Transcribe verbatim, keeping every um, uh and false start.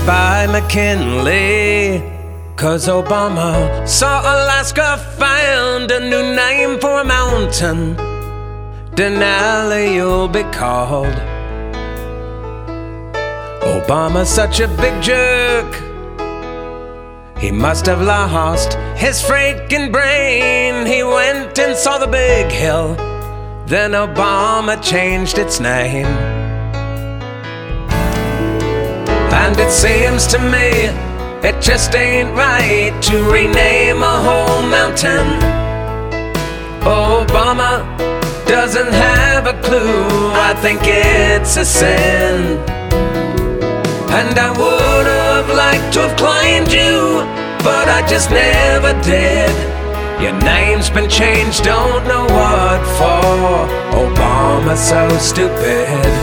by McKinley, 'cause Obama saw Alaska found a new name for a mountain. Denali you'll be called. Obama's such a big jerk, he must have lost his freaking brain. He went and saw the big hill, then Obama changed its name. And it seems to me it just ain't right to rename a whole mountain. Obama doesn't have a clue, I think it's a sin. And I would have liked to have claimed you, but I just never did. Your name's been changed, don't know what for. Obama's so stupid.